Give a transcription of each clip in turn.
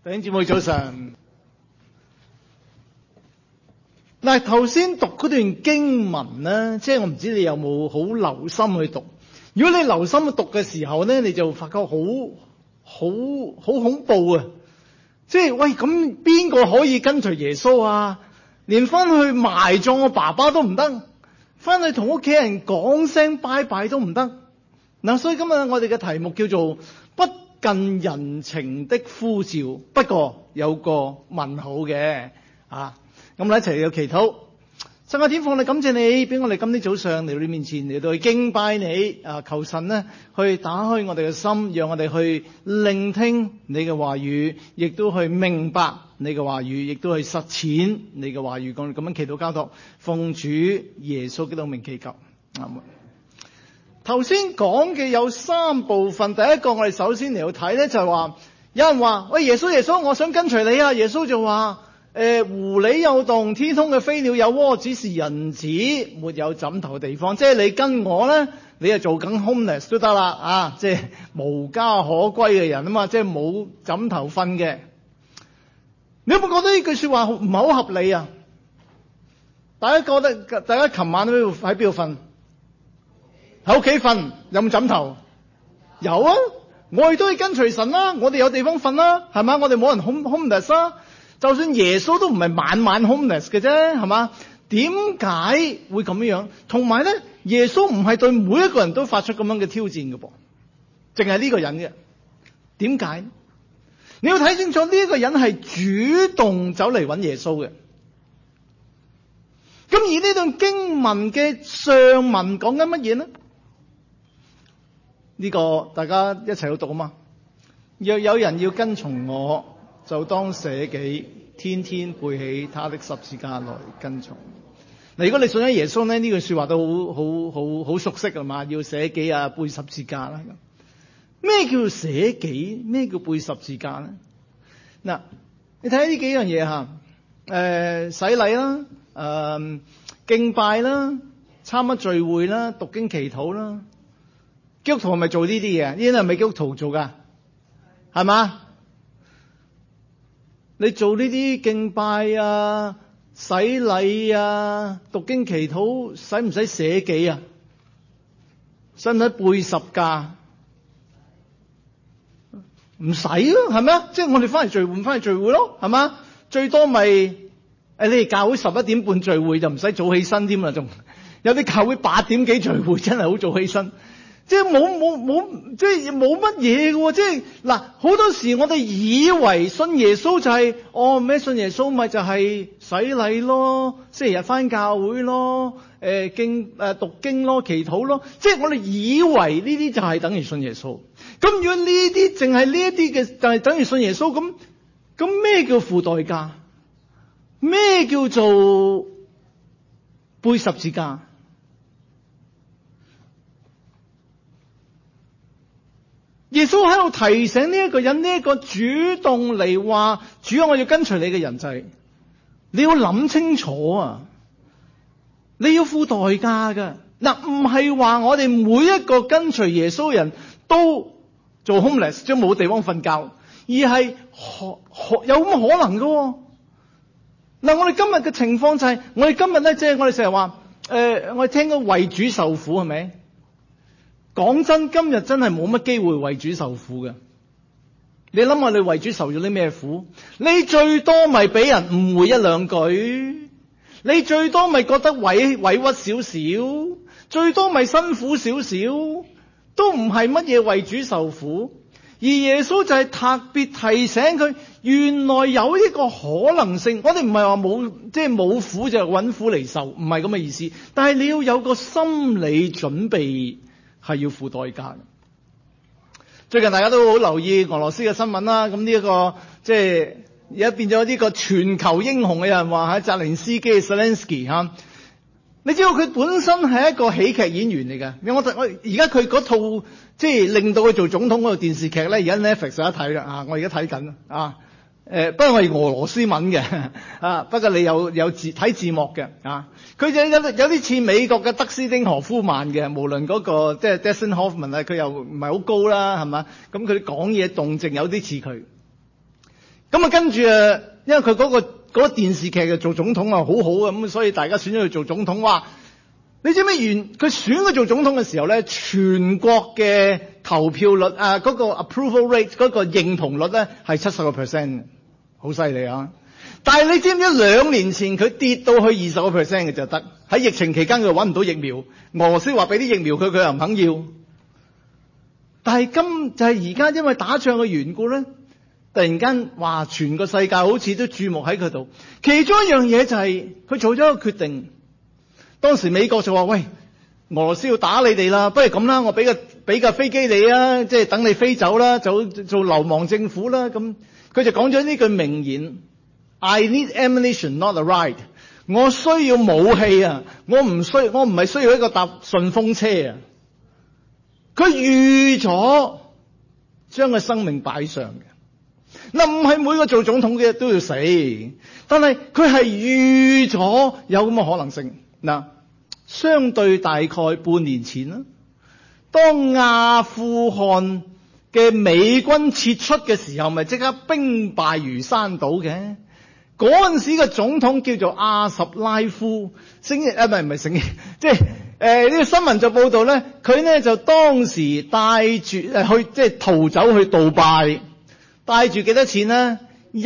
弟兄姊妹早晨。嗱，頭先讀嗰段經文咧，即係我唔知你有冇好留心去讀。如果你留心去讀嘅時候咧，你就發覺好恐怖啊！即係喂，咁邊個可以跟隨耶穌啊？連翻去埋葬我爸爸都唔得，翻去同屋企人講聲拜拜都唔得。嗱，所以今日我哋嘅題目叫做不近人情的呼召，不過有個問號嘅啊。咁我哋一齊嚟祈禱。神嘅天父，我哋感謝你，俾我哋今天早上嚟到你面前，嚟到去敬拜你啊！求神呢去打開我哋嘅心，讓我哋去聆聽你嘅話語，亦都去明白你嘅話語，亦都去實踐你嘅話語。咁樣祈禱交託，奉主耶穌基督名祈求。阿門。頭先講嘅有三部分，第一個我哋首先嚟到睇咧，就係話有人話喂，耶穌，我想跟隨你啊！耶穌就話狐狸有洞，天空嘅飛鳥有窩，只是人子沒有枕頭嘅地方。即係你跟我咧，你係做緊 homeless 都得啦啊！即係無家可歸嘅人啊嘛，即係冇枕頭瞓嘅。你有冇覺得呢句說話唔係好合理啊？大家覺得大家琴晚喺邊度瞓？喺屋企瞓，有冇枕頭？有啊！我哋都要跟隨神啦，我哋有地方瞓啦，係嘛？我哋冇人 homeless 啦。就算耶穌都唔係晚晚 homeless 嘅啫，係嘛？點解會咁樣？同埋咧，耶穌唔係對每一個人都發出咁樣嘅挑戰嘅噃，淨係呢個人嘅。點解？你要睇清楚，呢一個人係主動走嚟揾耶穌嘅。咁而呢段經文嘅上文講緊乜嘢呢？呢個大家一齊去讀啊嘛！若有人要跟從我，就當捨己，天天背起他的十字架來跟從。嗱，如果你信咗耶穌咧，呢句說話都好熟悉㗎嘛，要捨己啊，背十字架啦。咩叫捨己？咩叫背十字架咧？嗱，你睇下呢幾樣嘢吓，洗禮啦，敬拜啦，參加聚會啦，讀經祈禱啦。基督徒係咪做呢啲嘢？呢啲係咪基督徒做噶？係嘛？你做呢啲敬拜啊、洗禮啊、讀經祈禱，使唔使捨己啊？使唔使背十架？唔使咯，係咪啊？即係我哋翻嚟聚會咯，係嘛？最多咪你哋教會11點半聚會就唔使早起身添啦，仲有啲教會8點幾聚會，真係好早起身。即係即係冇乜嘢嘅，即係嗱，好多時我哋以為信耶穌就係咩信耶穌咪就係洗禮咯，星期日翻教會咯，讀經咯，祈禱咯，即係我哋以為呢啲就係等於信耶穌。咁如果呢啲淨係呢一啲嘅就係等於信耶穌，咁咩叫付代價？咩叫做背十字架？耶穌喺度提醒呢一個人，呢一個主動嚟話主啊，我要跟隨你嘅人就係你要諗清楚啊，你要付代價噶。嗱，唔係話我哋每一個跟隨耶穌嘅人都做 homeless， 即係冇地方瞓覺，而係有咁可能噶。嗱，我哋今日嘅情況就係，我哋今日咧，即係我哋成日話我哋聽過為主受苦，係咪？講真，今日真係冇乜機會為主受苦嘅。你諗下，你為主受咗啲咩苦？你最多咪俾人誤會一兩句，你最多咪覺得委屈少少，最多咪辛苦少少，都唔係乜嘢為主受苦。而耶穌就係特別提醒佢，原來有一個可能性。我哋唔係話冇，即係冇苦就揾苦嚟受，唔係咁嘅意思。但係你要有個心理準備，係要付代價。最近大家都好留意俄羅斯嘅新聞啦，咁呢一個即係而家變咗呢個全球英雄嘅，有人話係澤連斯基 Zelensky 吓。你知道佢本身係一個喜劇演員嚟嘅。我而家佢嗰套即係令到佢做總統嗰套電視劇咧，而家 Netflix 有得睇啦。我而家睇緊啊。不過我係俄羅斯文嘅啊，不過你有睇字幕嘅啊。佢就有啲似美國嘅德斯汀荷夫曼嘅，無論嗰個即係 Dustin Hoffman 啊，佢又唔係好高啦，係嘛？咁佢講嘢動靜有啲似佢。 咁啊跟住啊，因為佢嗰個電視劇就做總統啊，好好啊，咁所以大家選咗佢做總統。話你知唔知佢選佢做總統嘅時候咧，全國嘅投票率啊，嗰個 approval rate 嗰個認同率咧係 70%， 好犀利啊！但係你知唔知2年前佢跌到去20% 嘅就得？喺疫情期間佢揾唔到疫苗，俄羅斯話俾啲疫苗佢又唔肯要。但係就係而家因為打仗嘅緣故咧，突然間哇，全個世界好似都注目喺佢度。其中一樣嘢就係佢做咗一個決定。當時美國就話：喂，俄羅斯要打你哋啦，不如咁啦，我俾架飛機你啊，即係等你飛走啦，做流亡政府啦。咁佢就講咗呢句名言 ：I need ammunition, not a ride。我需要武器啊，我唔係需要一個搭順風車啊。佢預咗將個生命擺上嘅。嗱，唔係每個做總統嘅都要死，但係佢係預咗有咁嘅可能性。嗱，相對大概半年前啦，當阿富汗嘅美軍撤出嘅時候，咪即刻兵敗如山倒嘅。嗰陣時嘅總統叫做阿什拉夫，即係呢個新聞就報道咧，佢咧就當時帶住逃走去杜拜，帶住幾多錢呢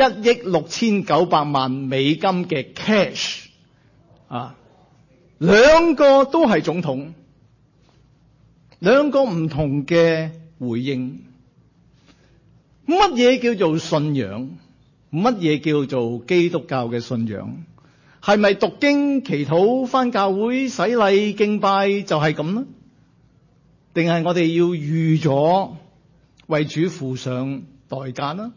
？1億6900萬美金嘅 cash 啊！兩個都係總統，兩個唔同嘅回應。乜嘢叫做信仰？乜嘢叫做基督教嘅信仰？係咪讀經、祈禱、返教會、洗禮、敬拜就係咁呢？定係我哋要預咗為主付上代價呢？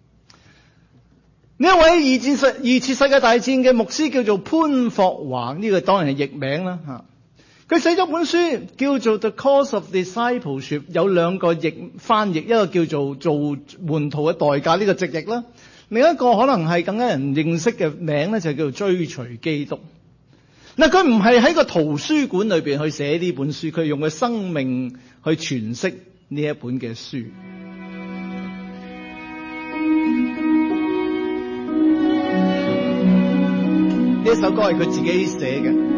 呢一位二次世界大戰嘅牧師叫做潘霍華，呢個當然係譯名啦吓。佢寫咗本書叫做 The Cost of Discipleship， 有兩個翻譯，一個叫做門徒嘅代價，呢個直譯啦。另一個可能係更加人認識嘅名咧，就叫做追隨基督。嗱，佢唔係喺個圖書館裏邊去寫呢本書，佢用佢生命去詮釋呢一本嘅書。呢首歌係佢自己寫嘅。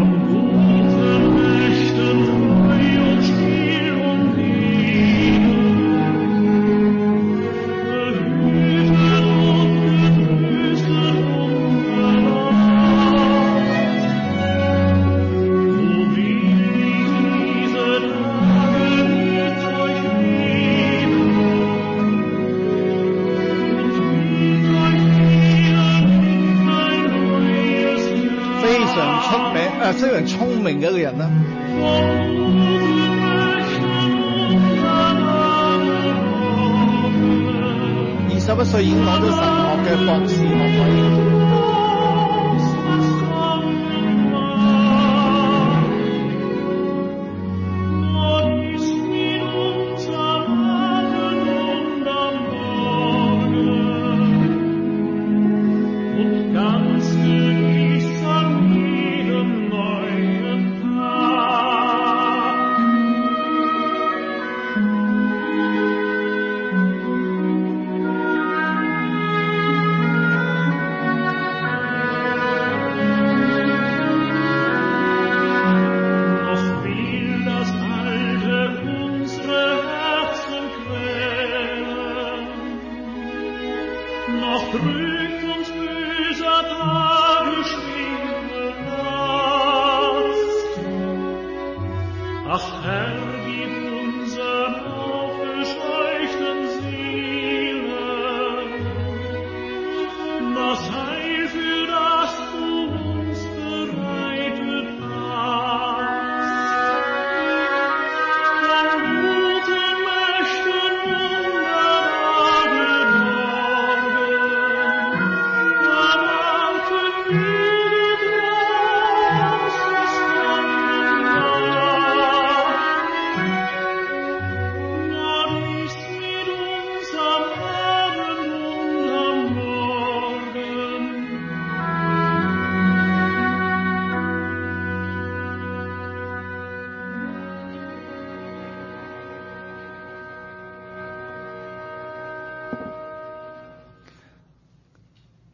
非常聰明嘅一個人啦，21歲已經攞到神學嘅博士學位。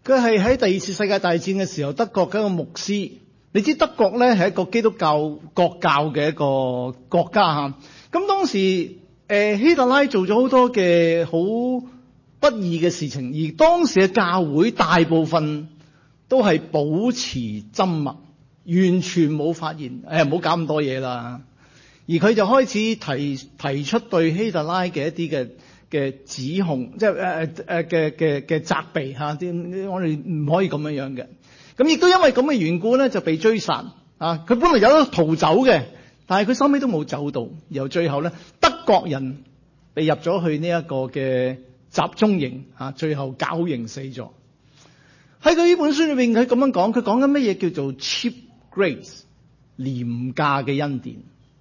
佢係喺第二次世界大戰嘅時候，德國嘅一個牧師。你知德國咧係一個基督教國教嘅一個國家嚇。咁當時希特拉做咗好多嘅好不義嘅事情，而當時嘅教會大部分都係保持緘默，完全冇發言。唔好搞咁多嘢啦。而佢就開始提出對希特拉嘅一啲嘅指控，即係嘅責備嚇。我哋唔可以咁樣嘅。咁亦都因為咁嘅緣故咧，就被追殺啊！佢本來有得逃走嘅，但係佢收尾都冇走到。然後最後咧，德國人被入咗去呢一個嘅集中營啊，最後絞刑死咗。喺佢呢本書裏邊，佢咁樣講，佢講緊乜嘢叫做 cheap grace， 廉價嘅恩典。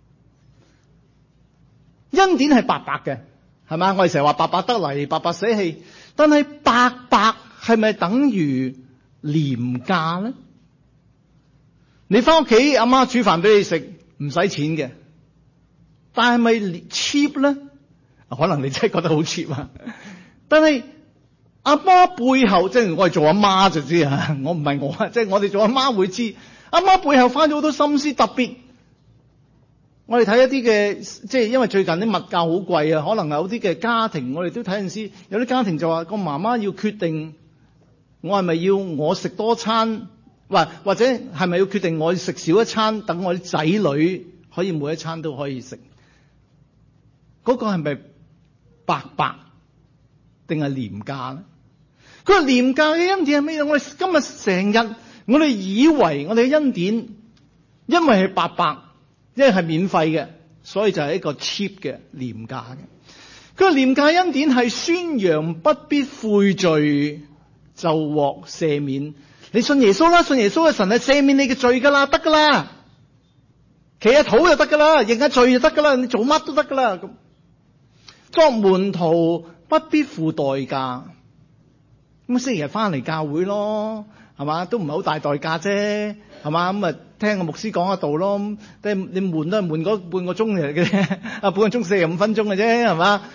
恩典係白白嘅，係咪？我哋成日話白白得嚟，白白捨棄，但係白白係咪等於廉價咧？你翻屋企阿媽煮飯俾你食，唔使錢嘅，但係咪 cheap 咧？可能你真係覺得好 cheap 啊！但係阿媽背後，即係我係做阿媽就知啊，我唔係我啊，即係我哋做阿媽會知，阿媽背後花咗好多心思。特別我哋睇一啲嘅，即係因為最近啲物價好貴啊，可能有啲嘅家庭，我哋都睇陣時，有啲家庭就話個媽媽要決定。我係咪要我食多餐，或者係咪要決定我食少一餐，等我啲仔女可以每一餐都可以食？嗰個係咪白白定係廉價咧？佢話廉價嘅恩典係咩？我哋今日成日我哋以為我哋嘅恩典，因為係白白，因為係免費嘅，所以就係一個 cheap 嘅廉價嘅。佢話廉價恩典係宣揚不必悔罪就獲赦免。你信耶穌啦，信耶穌嘅神係赦免你嘅罪噶啦，得噶啦，企喺土就得噶啦，認下罪就得噶啦，你做乜都得噶啦。咁作門徒不必付代價，咁星期日翻嚟教會咯，係嘛，都唔係好大代價啫，係嘛，咁啊聽個牧師講下道咯，你悶都係悶嗰半個鐘嚟嘅啫，半個鐘45分鐘嘅啫，係嘛。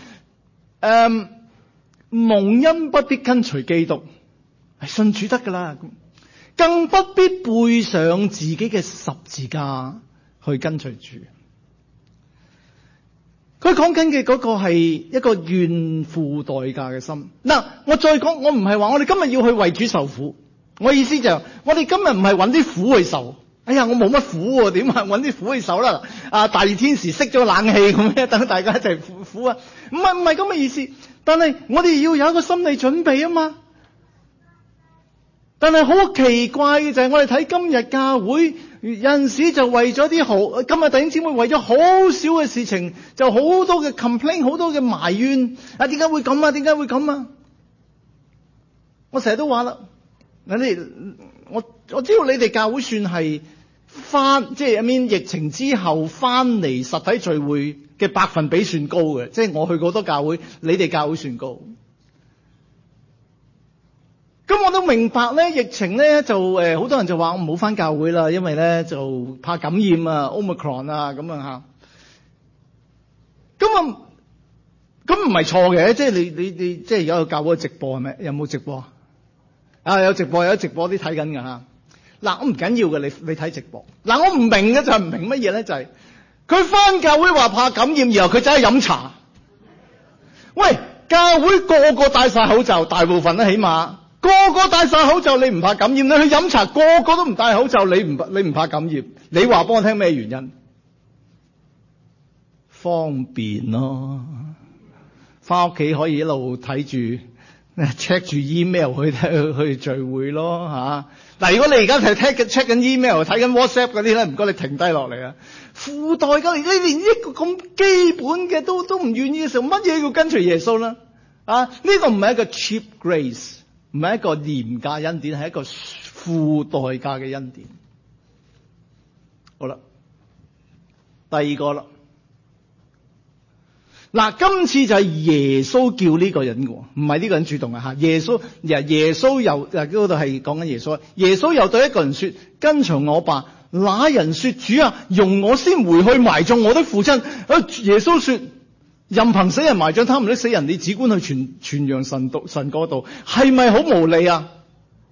蒙恩不必跟隨基督。係信主得噶啦，更不必背上自己嘅十字架去跟隨主。佢講緊嘅嗰個係一個願付代價嘅心。嗱，我再講，我唔係話我哋今日要去為主受苦，我意思就係我哋今日唔係揾啲苦去受。哎呀，我冇乜苦喎，點啊？揾啲苦去受啦！大熱天時熄咗冷氣咁樣，等大家一齊苦啊！唔係咁嘅意思。但係我哋要有一個心理準備啊嘛。但係好奇怪嘅就係我哋睇今日教會有陣時就為咗啲好，今日弟兄姊妹為咗好少嘅事情就好多嘅 complain， 好多嘅埋怨。點解會咁啊？點解會咁啊？我成日都話啦，我知道你哋教會算係即係疫情之後翻嚟實體聚會嘅百分比算高嘅，即係我去過好多教會，你哋教會算高。咁我都明白咧，疫情咧就好多人就話我唔好翻教會啦，因為咧就怕感染啊 Omicron 啊咁啊嚇。咁唔係錯嘅，即係你即係而家有教會直播係咪？有冇直播啊？有直播，有直播啲睇緊㗎嚇。嗱，我唔緊要嘅，你睇直播。嗱，我唔明嘅就係唔明乜嘢咧，就係佢翻教會話怕感染，然後佢走去飲茶。喂，教會個個戴晒口罩，大部分咧起碼。個個戴晒口罩，你唔怕感染？你去飲茶，個個都唔戴口罩，你唔怕感染？你話幫我聽咩原因？方便咯，翻屋企可以一路睇住 check 住 email 去聚會咯嚇。嗱，如果你而家係 check 緊 email 睇緊 WhatsApp 嗰啲咧，唔該你停低落嚟啊！付代價，你連一個咁基本嘅都唔願意嘅時候，乜嘢要跟隨耶穌咧？呢個唔係一個 cheap grace。唔係一個廉價恩典，係一個付代價嘅恩典。好啦，第二個啦。嗱，今次就係耶穌叫呢個人嘅，唔係呢個人主動啊吓。耶穌又嗰度係講緊耶穌。耶穌又對一個人說：跟從我吧。那人說：主啊，容我先回去埋葬我的父親。耶穌說：任憑死人埋葬他們的死人，你只管去傳揚神國度，係咪好無理啊？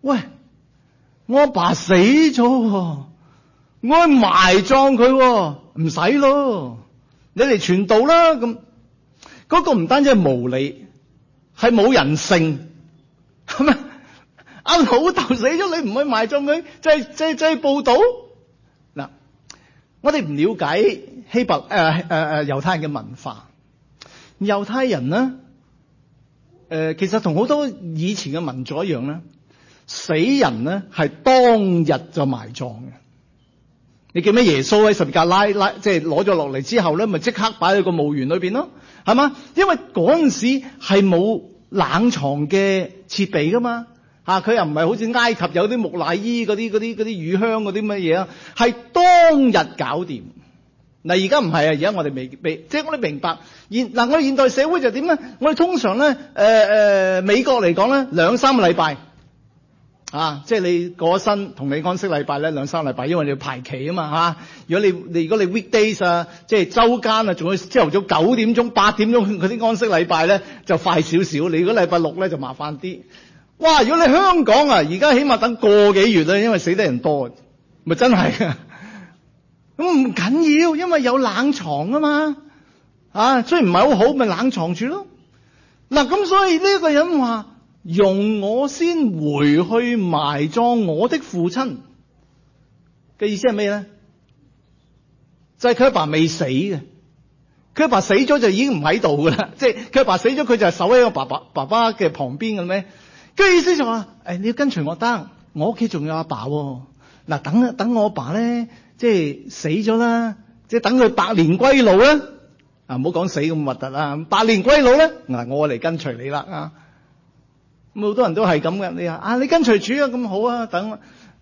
喂，我阿爸死咗，我去埋葬佢，唔使咯，你嚟傳道啦。咁嗰個唔單止係無理，係冇人性，係咪？阿老豆死咗，你唔去埋葬佢，就係報道。嗱，我哋唔了解猶太人嘅文化。猶太人咧，其實同好多以前嘅民族一樣咧，死人咧係當日就埋葬嘅。你記唔記得耶穌喺十字架拉即係攞咗落嚟之後咧，咪即刻擺喺個墓園裏邊咯，係嘛？因為嗰陣時係冇冷藏嘅設備噶嘛。佢又唔係好似埃及有啲木乃伊嗰啲乳香嗰啲乜嘢啊，係當日搞掂。嗱，而家唔係啊，而家我哋未即係我哋明白。我哋現代社會就點咧？我哋通常咧，美國嚟講咧，2-3個禮拜即係你過咗身同你安息禮拜咧2-3個禮拜，因為你要排期啊嘛。如果你 weekdays 即係周間仲要朝頭早9點鐘、8點鐘嗰啲安息禮拜咧就快少少。你如果禮拜6咧就麻煩啲。哇！如果你香港而家起碼等個幾月啦，因為死得人多，咪真係啊！咁唔緊要，因為有冷藏啊嘛。雖然唔係好好，咪冷藏住咯。嗱，咁所以呢個人話：容我先回去埋葬我的父親嘅意思係咩咧？就係佢阿爸未死嘅，佢阿爸死咗就已經唔喺度噶啦。即係佢阿爸死咗，佢就係守喺個爸爸嘅旁邊嘅咩？跟住意思就話：你要跟隨我得，我屋企仲有阿爸喎。嗱，等我阿爸咧，即係死咗啦，即係等佢百年歸老啦。唔好講死咁核突啦，百年歸老咧，我嚟跟隨你啦。咁好多人都係咁嘅。你話你跟隨主啊，咁好啊。等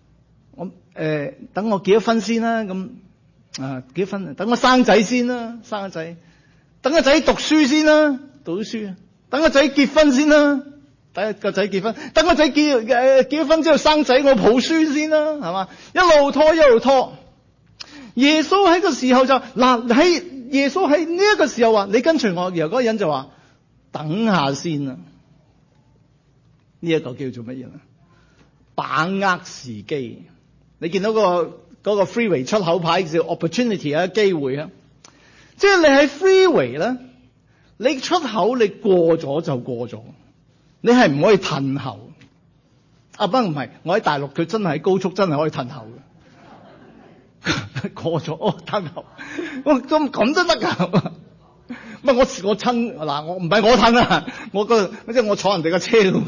我結咗婚先啦。咁結咗婚，等我生仔先啦，生個仔。等個仔讀書先啦，讀書。等個仔結婚先啦。等個仔結婚，等個仔結咗婚之後生仔，我抱孫先啦，係嘛？一路拖一路拖。耶穌喺個時候就耶穌喺呢一個時候話：你跟隨我。然後嗰個人就話：等下先啦。呢一個叫做乜嘢咧？把握時機。你見到嗰個 freeway 出口牌叫 opportunity 啊，機會啊。即係你喺 freeway 咧，你出口你過咗就過咗。你係唔可以褪後。不唔係，我喺大陸佢真係喺高速真係可以褪後嘅。過咗褪後，咁都得㗎。唔係我親嗱，我唔係我褪啊，即係我坐人哋嘅車度。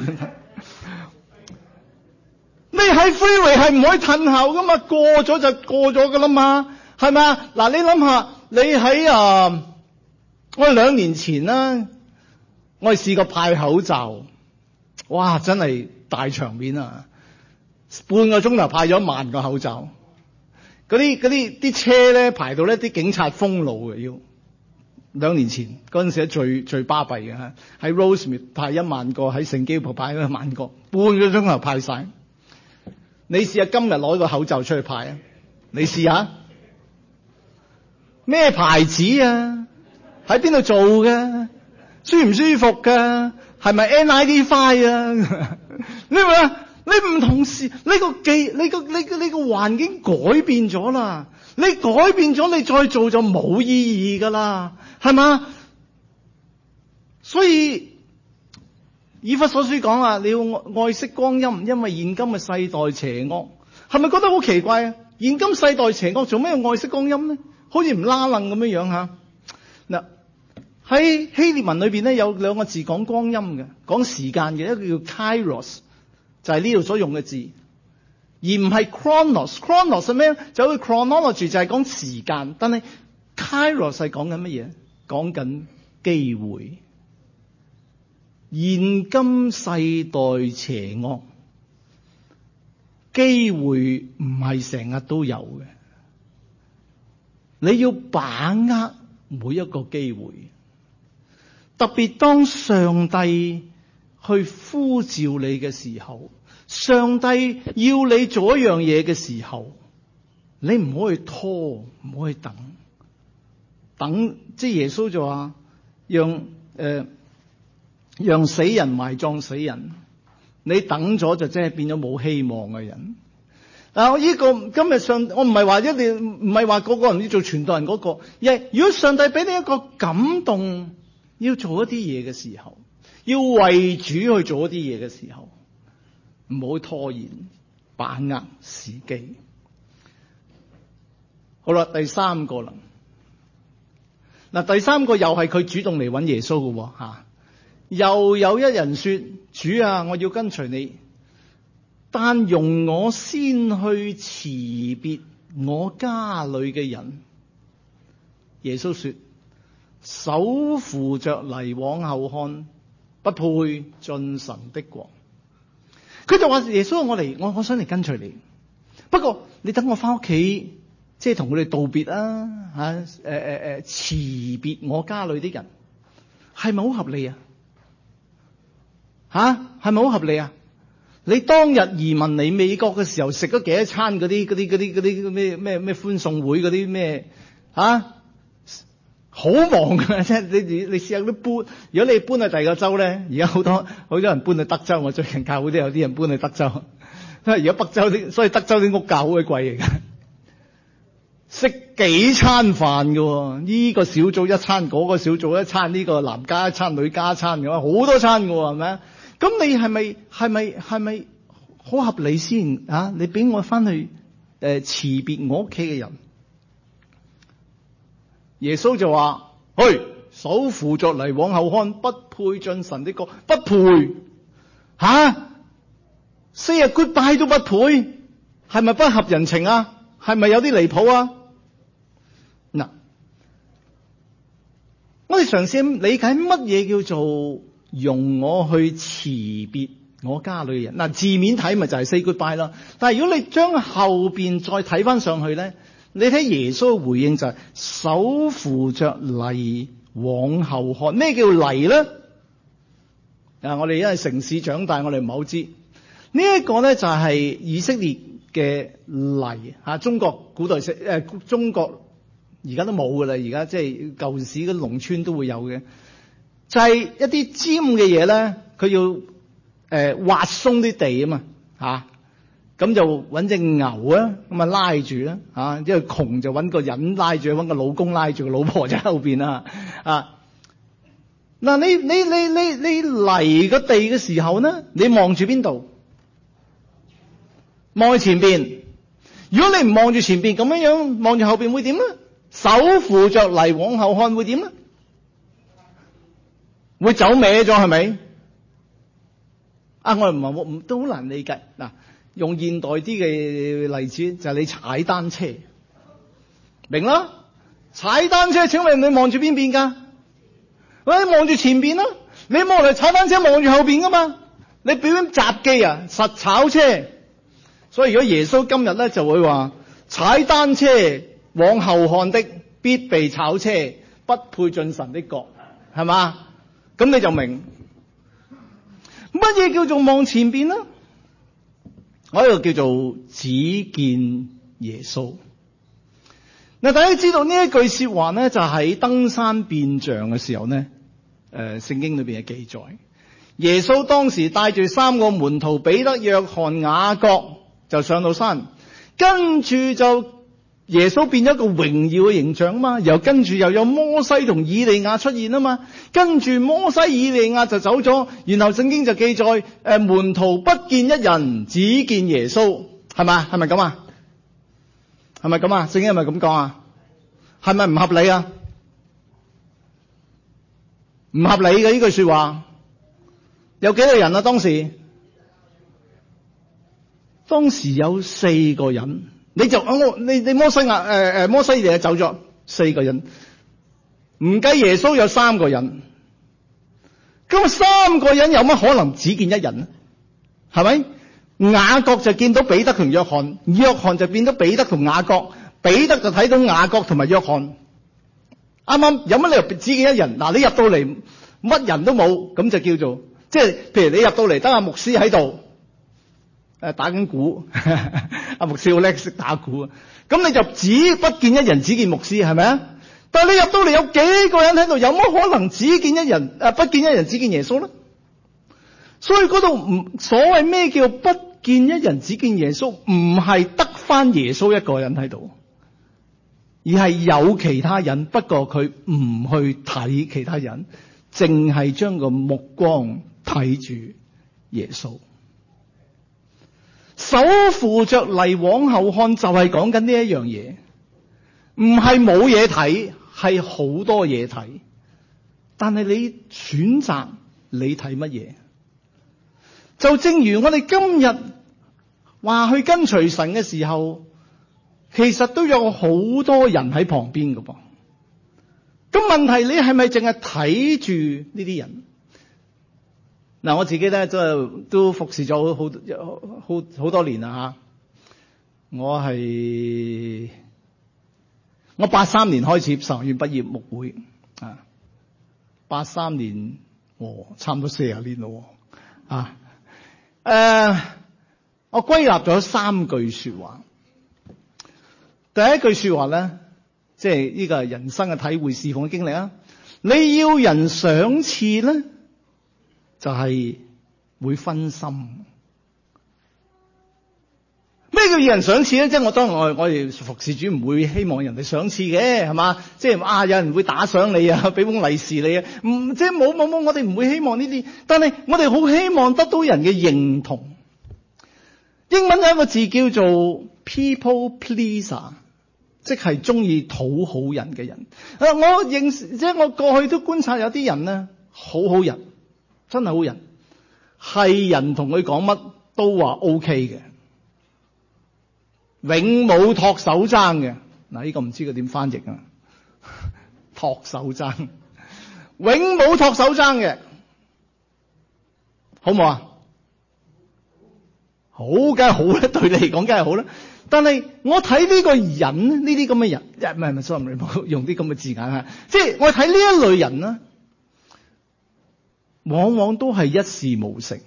你喺 freeway 係唔可以褪後㗎嘛？過咗就過咗㗎啦嘛，係咪啊？嗱，你諗下，你喺我哋2年前啦，我哋試過派口罩。哇！真係大場面啊！半個鐘頭派咗1萬個口罩，嗰啲車咧排到咧啲警察封路嘅要。2年前嗰陣時最巴閉嘅嚇，喺 Rosemead 派1萬個，喺聖基道派1萬個，半個鐘頭派晒。你試下今日攞個口罩出去派啊！你試下咩牌子啊？喺邊度做嘅？舒唔舒服㗎？係咪 N95 啊？你話你唔同時，你個環境改變咗啦，你改變咗，你再做就冇意義㗎啦，係嘛？所以以弗所書講啊，你要愛惜光陰，因為現今嘅世代邪惡。係咪覺得好奇怪啊？現今世代邪惡，做咩要愛惜光陰咧？好似唔拉楞咁樣嚇。嗱，喺希臘文裏邊咧有2個字講光陰嘅，講時間嘅，一個叫 kairos， 就係呢度所用嘅字，而唔係 chronos。chronos 係咩？就好似 chronology 就係講時間，但係 kairos 係講緊乜嘢？講緊機會。現今世代邪惡，機會唔係成日都有嘅，你要把握每一個機會。特別當上帝去呼召你嘅時候，上帝要你做一樣嘢嘅時候，你唔可以拖，唔可以等。即係耶穌就話，讓死人埋葬死人。 你等咗就真係變咗冇希望嘅人。我呢個今日上，我唔係話一定唔係話個個人要做傳道人嗰個，而係如果上帝俾你一個感動，要做一啲嘢嘅時候，要為主去做一啲嘢嘅時候，唔好拖延，把握時機。好啦，第三個啦。嗱，第三個又係佢主動嚟揾耶穌嘅吓，又有一人說：主啊，我要跟隨你，但容我先去辭別我家裏嘅人。耶穌說：手扶着犁往後看，不配進神的國。佢就話：耶穌，我想嚟跟隨你，不過你等我翻屋企，即係同佢哋道別啊，辭別我家裏啲人，係咪好合理啊？係咪好合理啊？你當日移民嚟美國嘅時候，食咗幾多餐嗰啲咩歡送會嗰啲咩好忙㗎，即係你試下都搬，如果你搬去第二個州咧，而家好多人搬去德州，我最近教會都有啲人搬去德州，因為而家北州啲，所以德州啲屋價好鬼貴嚟㗎，食幾餐飯㗎，呢個小組一餐，嗰個小組一餐，呢個男家一餐，女家一餐嘅話，好多餐㗎係咪啊？咁你係咪好合理先啊？你俾我翻去辭別我屋企嘅人？耶穌就話：去，手扶着犁往後看，不配進神的國。不配，say a goodbye都不配，係咪不合人情啊？係咪有啲離譜啊？嗱，我哋嘗試理解乜嘢叫做容我去辭別我家裏人。嗱，字面睇咪就係 say goodbye 啦。但係如果你將後邊再睇翻上去咧，你睇耶穌嘅回應就係手扶着犁往後看。咩叫犁咧？我哋因為城市長大，我哋唔係好知。呢一個咧就係以色列嘅犁吓，中國古代中國而家都冇噶啦，而家即係舊時嘅農村都會有嘅，就係一啲尖嘅嘢咧，佢要挖鬆啲地啊嘛吓。咁就揾隻牛啊，咁啊拉住啦，因為窮就揾個人拉住，揾個老公拉住，個老婆就喺後邊啦，嗱，你嚟個地嘅時候呢，你望住邊度？望去前邊。如果你唔望住前邊，咁樣望住後邊會點呢？手扶着犁往後看會點呢？會走歪咗係咪？我唔都好難理解嗱。用現代啲嘅例子就係你踩單車，明啦？踩單車，請問你望住邊邊㗎？喂，望住前邊啦。你望嚟踩單車，望住後邊㗎嘛？你表演雜技啊，實炒車。所以如果耶穌今日咧就會話：踩單車往後看的，必被炒車，不配進神的國，係嘛？咁你就明乜嘢叫做望前邊啦？我呢個叫做只見耶穌。嗱，大家知道呢一句說話咧，就喺登山變像嘅時候咧，聖經裏邊嘅記載。耶穌當時帶住三個門徒彼得、約翰、雅各就上到山，跟住就耶穌變咗一個榮耀嘅形象啊嘛，又跟住又有摩西同以利亞出現啊嘛，跟住摩西、以利亞就走咗，然後聖經就記載門徒不見一人，只見耶穌，係咪？係咪咁啊？係咪咁啊？聖經係咪咁講啊？係咪唔合理啊？唔合理嘅呢句說話。有幾多人啊？當時有4個人。你就你摩西摩西就走咗4個人，唔計耶穌有3個人，咁3個人有乜可能只見一人呢？係咪？雅各就見到彼得同約翰，約翰就變到彼得同雅各，彼得就睇到雅各同埋約翰，啱啱有乜理由只見一人？嗱，你入到嚟乜人都冇，咁就叫做即係，譬如你入到嚟得阿牧師喺度。打緊鼓，阿牧師好叻識打鼓啊！咁你就只不見一人，只見牧師，係咪啊？但係你入到嚟有幾個人喺度，有乜可能只見一人不見一人，只見耶穌呢？ 所以嗰度所謂咩叫不見一人只見耶穌，唔係得返耶穌一個人喺度，而係有其他人，不過佢唔去睇其他人，淨係將個目光睇住耶穌。手扶着犁往後看，就係講緊呢一樣嘢，唔係冇嘢睇，係好多嘢睇。但係你選擇你睇乜嘢？就正如我哋今日話去跟隨神嘅時候，其實都有好多人喺旁邊㗎噃。咁問題，你係咪淨係睇住呢啲人？嗱，我自己咧都服侍咗好多年啦吓。我83年開始神學院畢業牧會啊，83年差唔多40年咯啊。我歸納咗3句說話。第一句說話咧，即係呢個係人生嘅體會、侍奉嘅經歷啊。你要人賞賜咧，就係會分心。咩叫要人賞賜咧？即係我當然我哋服侍主唔會希望人哋賞賜嘅，係嘛？即係有人會打賞你啊，俾封利是你啊，即係冇，我哋唔會希望呢啲。但係我哋好希望得到人嘅認同。英文有一個字叫做 people pleaser， 即係中意討好人嘅人。即係我過去都觀察有啲人咧，好人，真係好人，係人同佢講乜都話 OK 嘅。永冇托手踭嘅。嗱，呢個唔知佢點翻譯啊？托手踭，永冇托手踭嘅，好唔好啊？好，梗係好啦，對你嚟講梗係好啦。但係我睇呢個人，呢啲咁嘅人，唔係，sorry，唔好用啲咁嘅字眼吓。即係我睇呢一類人啦，往往都係一事無成。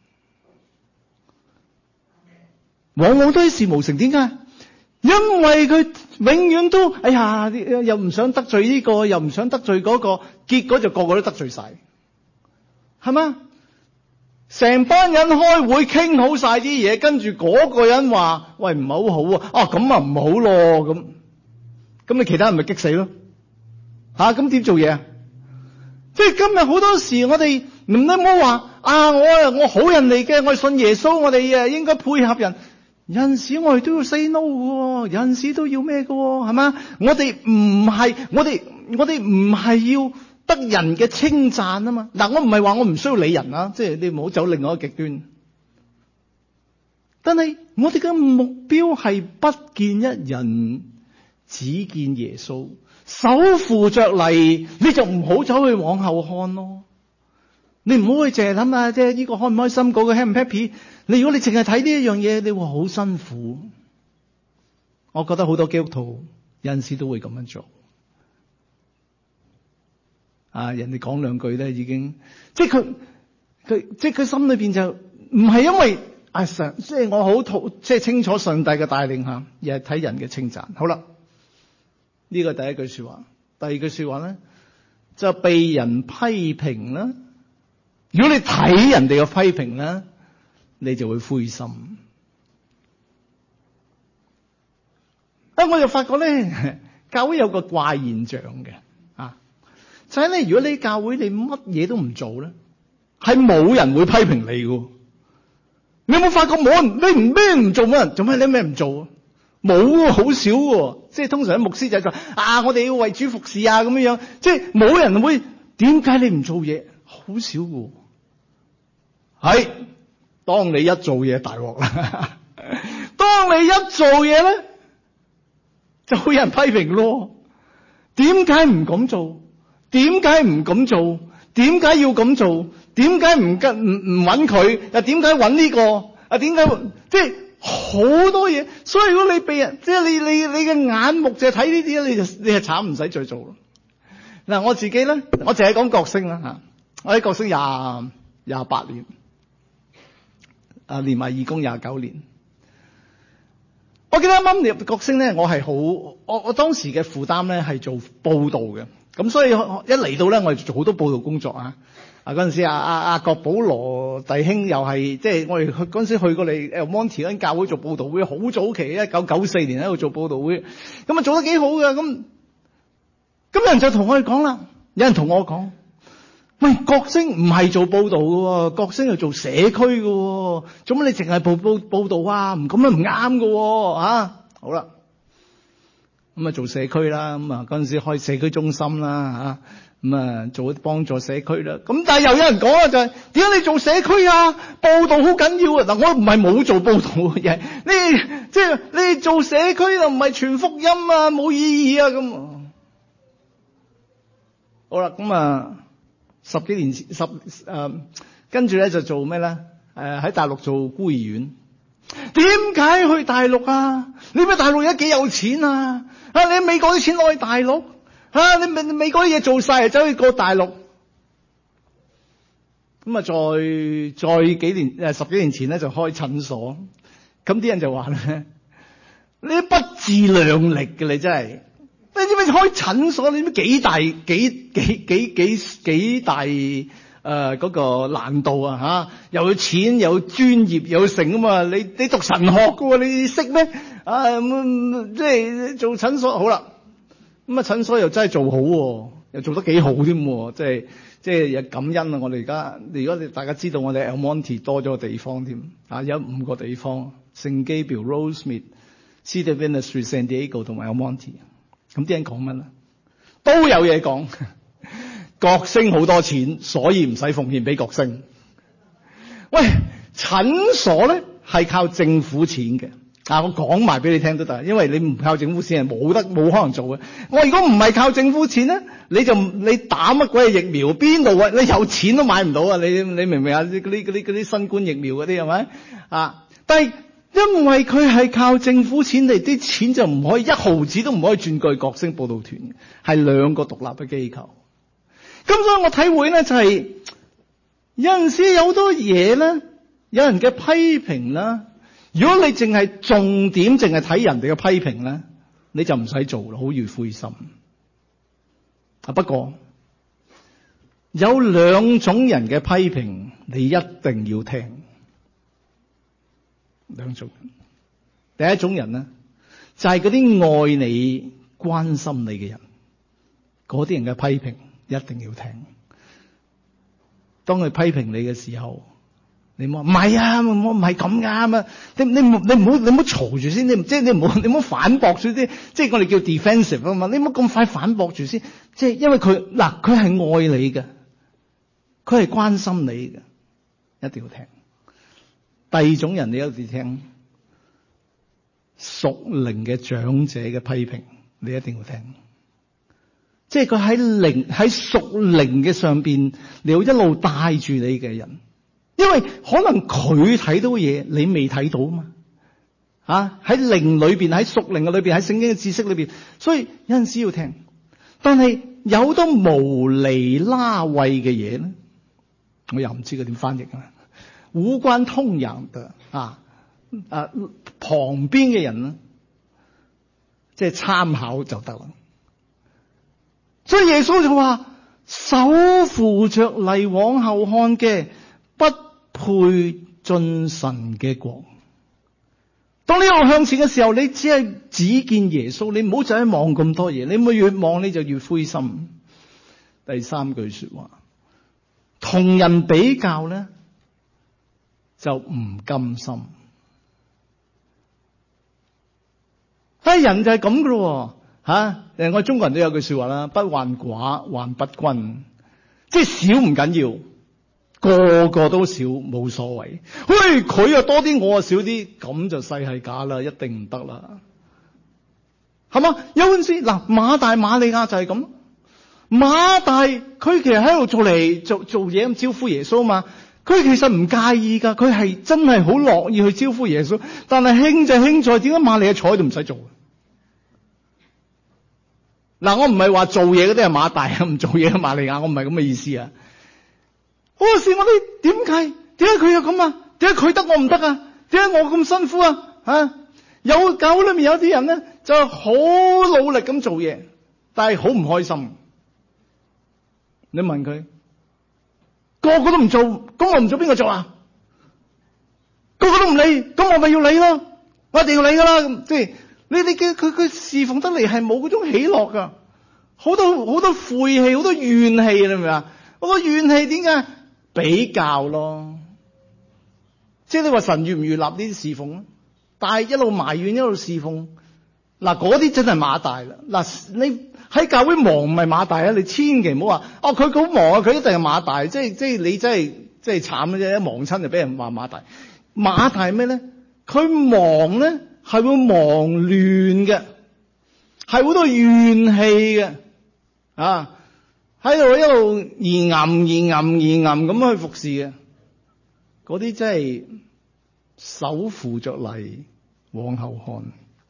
往往都一事無成，點解？因為佢永遠都又唔想得罪呢個，又唔想得罪嗰個，結果就個個都得罪晒，係嘛？成班人開會傾好晒啲嘢，跟住嗰個人話：喂，唔係好好啊！咁啊唔好咯，咁你其他人咪激死咯？咁點做嘢啊？即係今日好多時我哋唔好話我好人嚟嘅，我信耶穌，我哋應該配合人。有陣時我哋都要 say no 嘅，有陣時都要咩嘅，係嘛？我哋唔係要得人嘅稱讚啊嘛。嗱，我唔係話我唔需要理人啊，即係你唔好走另外一個極端。但係我哋嘅目標係不見一人，只見耶穌。手扶着犁，你就唔好走去往後看咯。你唔好去淨係諗啊，即係呢個開唔開心，嗰個 happy 唔 happy。如果你淨係睇呢一樣嘢，你會好辛苦。我覺得好多基督徒有陣時都會咁樣做。人哋講兩句咧，已經即係佢心裏邊就唔係因為上，即係我好即係清楚上帝嘅帶領下，而係睇人嘅稱讚。好啦，呢個第一句說話，第二句說話咧就被人批評啦。如果你睇人哋嘅批評咧，你就會灰心。我就發覺咧，教會有個怪現象嘅，就係咧，如果你教會你乜嘢都唔做咧，係冇人會批評你嘅。你有冇發覺冇人？你唔咩唔做，冇人做咩？你咩唔做啊？冇啊，好少喎。即係通常啲牧師就係話我哋要為主服侍啊咁樣樣，即係冇人會。點解你唔做嘢？好少嘅。係，當你一做嘢大鑊啦。當你一做嘢咧，就會有人批評咯。點解唔咁做？點解唔咁做？點解要咁做？點解唔揾佢？又點解揾呢個？點解即係好多嘢？所以如果你被人即係你嘅眼目就係睇呢啲，你係慘，唔使再做咯。嗱，我自己咧，我淨係講國星啦吓，我喺國星28年，連埋義工29年。我記得啱啱入國星咧，我當時嘅負擔咧係做報道嘅，咁所以一嚟到咧，我哋做好多報道工作啊。嗰陣時阿郭保羅弟兄又係即係我哋去嗰陣時去過嚟Monty 嗰間教會做佈道會，好早期1994年喺度做佈道會，咁啊做得幾好嘅。咁有人就同我哋講啦，有人同我講，喂，國星唔係做佈道嘅，國星係做社區嘅，做乜你淨係佈道啊？咁樣唔啱嘅啊！好啦，咁啊做社區啦，咁啊嗰陣時開社區中心啦嚇，咁啊做幫助社區啦。咁但係又有人講啊，就係點解你做社區啊？佈道好緊要啊！嗱，我唔係冇做佈道嘅嘢，你做社區就唔係傳福音啊，冇意義啊咁。好啦，咁啊10幾年前跟住咧就做咩咧？喺大陸做孤兒院。點解去大陸啊？你咩大陸而家幾有錢啊？你喺美國啲錢攞去大陸你美國啲嘢做晒，走去過大陸。咁啊，再幾年10幾年前咧就開診所。咁啲人就話咧，你不自量力嘅，你真係。你知唔知開診所？你知唔知幾大嗰個難度啊？又有錢，又有專業，又有成啊嘛！你讀神學嘅喎，你識咩？即係做診所好啦。咁啊，診所又真係做好喎，又做得幾好添喎。即係有感恩啊！我哋而家，如果大家知道我哋 El Monte 多咗個地方添有5個地方：聖基表、Rosemead、Cedar Village、San Diego 同埋 El Monte。咁啲人講乜啦？都有嘢講。國星好多錢，所以唔使奉獻俾國星。喂，診所咧係靠政府錢嘅。我講埋俾你聽都得，因為你唔靠政府錢係冇可能做嘅。我如果唔係靠政府錢咧，你打乜鬼嘢疫苗？邊度啊？你有錢都買唔到啊！你明唔明啊？嗰啲新冠疫苗嗰啲係咪？但係因為佢係靠政府錢，你啲錢就唔可以1毫子都唔可以轉過去國星佈道團，係2個獨立嘅機構。咁所以我體會咧就係有陣時有好多嘢咧，有人嘅批評啦。如果你淨係重點淨係睇人哋嘅批評咧，你就唔使做啦，好易灰心。不過有2種人嘅批評，你一定要聽。2種人，第一種人咧就係嗰啲愛你、關心你嘅人，嗰啲人嘅批評一定要聽。當佢批評你嘅時候，你唔係啊，我唔係咁啱啊！你唔好嘈住先，你唔好反駁住啲，即係我哋叫 defensive 啊嘛！你唔好咁快反駁住先，即係因為佢係愛你嘅，佢係關心你嘅，一定要聽。第二種人你一定要聽，屬靈嘅長者嘅批評，你一定要聽。即係佢喺屬靈嘅上邊，你要一路帶住你嘅人，因為可能佢睇到嘢，你未睇到嘛。喺靈裏邊，喺屬靈嘅裏邊，喺聖經嘅知識裏邊，所以有陣時要聽。但係有好多無厘拉位嘅嘢咧，我又唔知佢點翻譯啊。無關痛癢嘅旁邊嘅人咧，即係參考就得啦。所以耶穌就話：手扶着犁往後看嘅，不配進神嘅國。當你一路向前嘅時候，你只係只見耶穌，你唔好再望咁多嘢，你唔好越望你就越灰心。第3句說話，同人比較咧就唔甘心。人就係咁噶咯。我中國人都有句說話啦，不患寡，患不均。即係少唔緊要，個個都少冇所謂。喂，佢又多啲，我又少啲，咁就世係假啦，一定唔得啦，係嘛？有陣時馬大馬利亞就係咁。馬大佢其實喺度做嘢咁招呼耶穌嘛，佢其實唔介意噶，佢係真係好樂意去招呼耶穌。但係興就興在點解馬利亞坐喺度唔使做？我唔係話做嘢嗰啲係馬大，唔做嘢嘅馬利亞，我唔係咁嘅意思啊。嗰時我哋點解佢又咁啊？點解佢得我唔得啊？點解我咁辛苦啊？有教會裏面有啲人咧就好努力咁做嘢，但係好唔開心。你問佢個個都唔做，咁我唔做邊個做啊？個個都唔理，咁我咪要理咯，我一定要理噶啦。即係你見佢侍奉得嚟係冇嗰種喜樂噶，好多晦氣，好多怨氣，你明唔明啊？好多怨氣點解？比較咯。即係你話神悅唔悅納呢啲侍奉，但係一路埋怨一路侍奉，嗱嗰啲真係馬大啦。嗱你喺教會忙唔係馬大啊，你千祈唔好話哦佢好忙啊，佢一定係馬大，即係你真係慘嘅啫，一忙親就俾人話馬大。馬大係咩咧？佢忙咧係會忙亂嘅，係好多怨氣嘅啊，喺度一路吟咁去服侍嘅。嗰啲真係手扶着嚟往後看。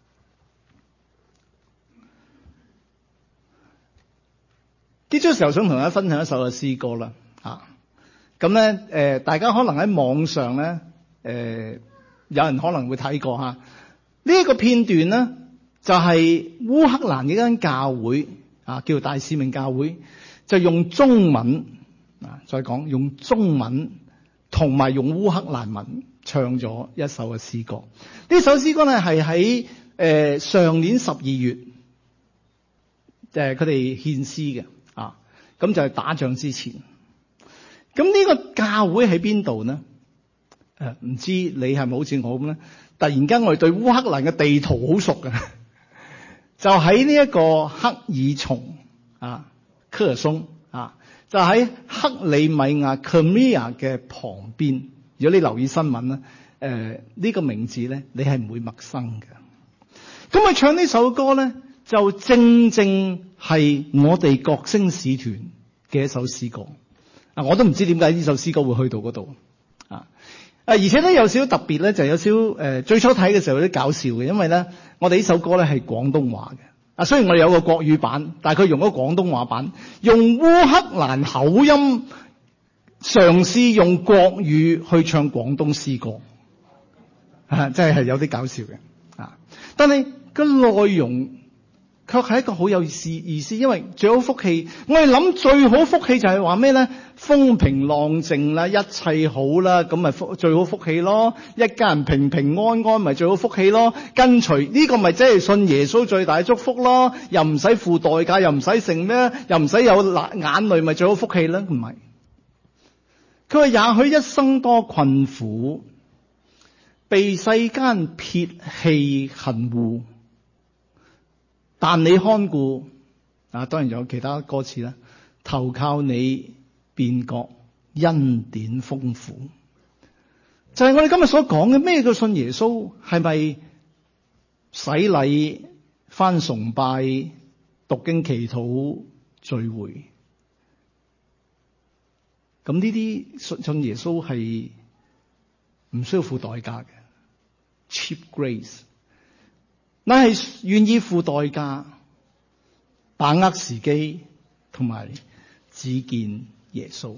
結束嘅時候想同大家分享一首嘅詩歌啦，咁咧大家可能喺網上咧有人可能會睇過呢一個片段咧，就係烏克蘭嘅一間教會叫大使命教會，就用中文再講用中文。同埋用烏克蘭文唱咗一首嘅詩歌。呢首詩歌咧係喺上年12月，佢哋獻詩嘅咁就係打仗之前。咁呢個教會喺邊度呢？唔知你係咪好似我咁咧？突然間我哋對烏克蘭嘅地圖好熟嘅，就喺呢一個克爾松科爾松就喺克里米亞 Crimea 嘅旁邊。如果你留意新聞咧，呢個名字咧，你係唔會陌生嘅。咁佢唱呢首歌咧，就正正係我哋國聲使團嘅一首詩歌。我都唔知點解呢首詩歌會去到嗰度而且咧有少少特別咧，就有少最初睇嘅時候有啲搞笑嘅，因為咧我哋呢首歌咧係廣東話嘅。雖然我哋有個國語版，但係佢用咗廣東話版，用烏克蘭口音嘗試用國語去唱廣東詩歌，真係有啲搞笑嘅。但係個內容卻係一個好有意思，因為最好福氣，我哋諗最好福氣就係話咩咧？風平浪靜啦，一切好啦，咁咪最好福氣咯。一家人平平安安咪最好福氣咯。跟隨呢個咪即係信耶穌最大嘅祝福咯。又唔使付代價，又唔使剩咩，又唔使有眼淚，咪最好福氣啦。唔係，佢話也許一生多困苦，被世間撇棄恨惡，但你看顧當然有其他歌詞啦，投靠你便覺恩典豐富。就係我哋今日所講嘅，咩叫信耶穌？係咪洗禮、返崇拜、讀經祈禱、聚會？咁呢啲信耶穌係唔需要付代價嘅 cheap grace， 乃係願意付代價，把握時機同埋只見耶穌。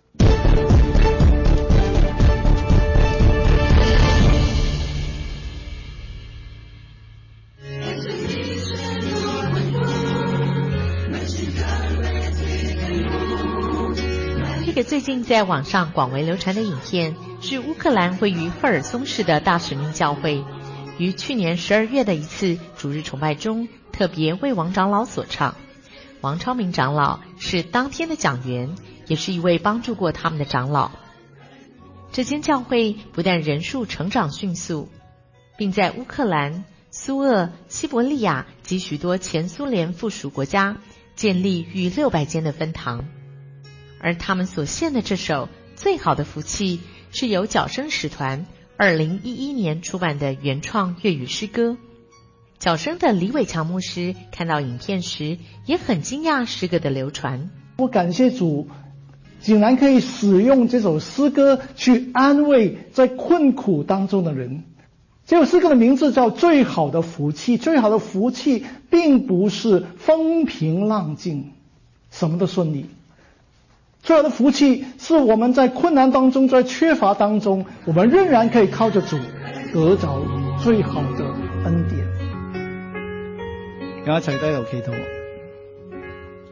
这个最近在网上广为流传的影片，是乌克兰位于赫尔松市的大使命教会于去年12月的一次主日崇拜中特别为王长老所唱。王超明长老是当天的讲员，也是一位帮助过他们的长老。这间教会不但人数成长迅速，并在乌克兰、苏俄、西伯利亚及许多前苏联附属国家建立逾600间的分堂。而他们所献的这首最好的福气，是由角声使团2011年出版的原创粤语诗歌。角声的李伟强牧师看到影片时也很惊讶诗歌的流传。 我感谢主竟然可以使用这首诗歌去安慰在困苦当中的人。这首诗歌的名字叫最好的福气。最好的福气并不是风平浪静什么都顺利，最好的福气是我们在困难当中，在缺乏当中，我们仍然可以靠着主得着最好的恩典。讓我一齊低頭祈禱。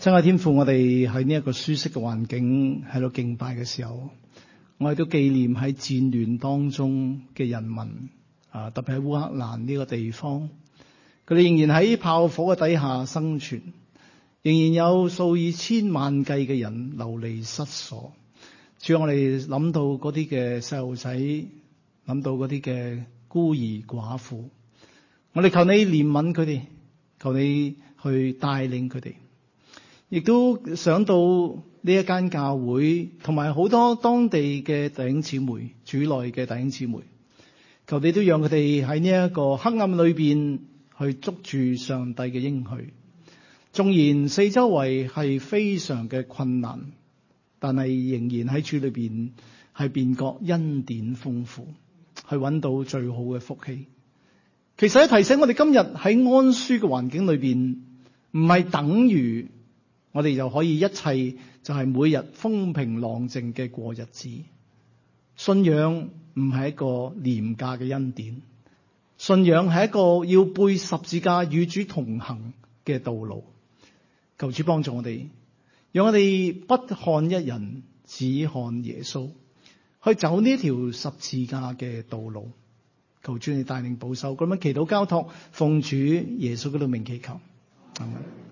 親愛天父，我哋喺呢一個舒適嘅環境喺度敬拜嘅時候，我哋都紀念喺戰亂當中嘅人民特別喺烏克蘭呢個地方，佢哋仍然喺炮火嘅底下生存，仍然有數以千萬計嘅人流離失所。主要我哋諗到嗰啲嘅細路仔，諗到嗰啲嘅孤兒寡婦，我哋求你憐憫佢哋，求你去帶領佢哋。亦都想到呢一間教會同埋好多當地嘅弟兄姊妹，主內嘅弟兄姊妹，求你都讓佢哋喺呢一個黑暗裏邊去捉住上帝嘅應許。縱然四周圍係非常嘅困難，但係仍然喺主裏邊係便覺恩典豐富，去揾到最好嘅福氣。其實提醒我哋今日喺安舒嘅環境裏邊，唔係等於我哋就可以一切就係每日風平浪靜嘅過日子。信仰唔係一個廉價嘅恩典，信仰係一個要背十字架與主同行嘅道路。求主幫助我哋，讓我哋不看一人，只看耶穌，去走呢條十字架嘅道路。求主你帶領保守，咁樣祈禱交託，奉主耶穌基督名祈求，阿們。